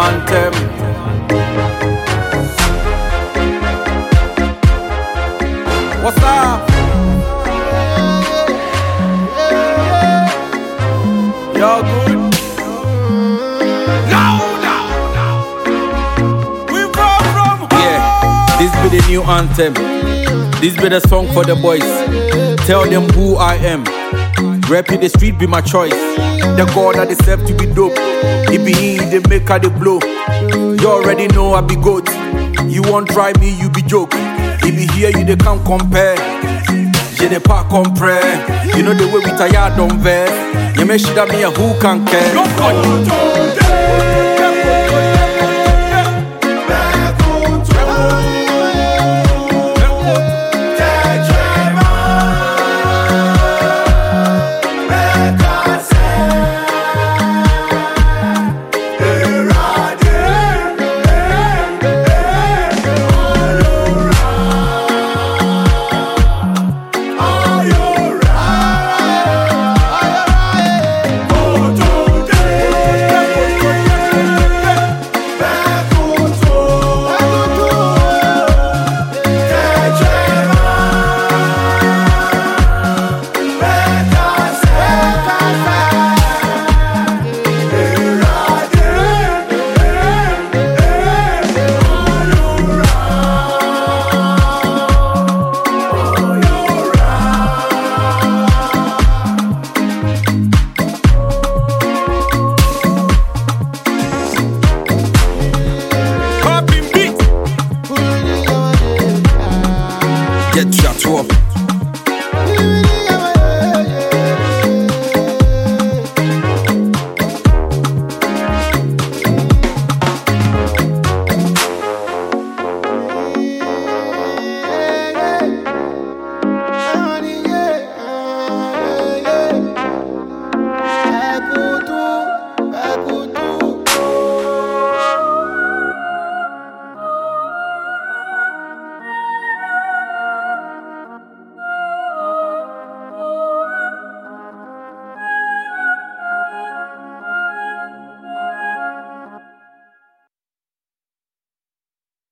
anthem. What's up? You're good. Now. We brought from home. Yeah, this be the new anthem. This be the song for the boys. Tell them who I am. Rapping the street be my choice. The God that deserve to be dope. It be he, the maker, the blow. You already know I be goat. You won't try me, you be joke. It be here, you they can't compare. Je n'ai pas compris. You know the way we tired on verse. You make sure that me a who can care. Get your 12.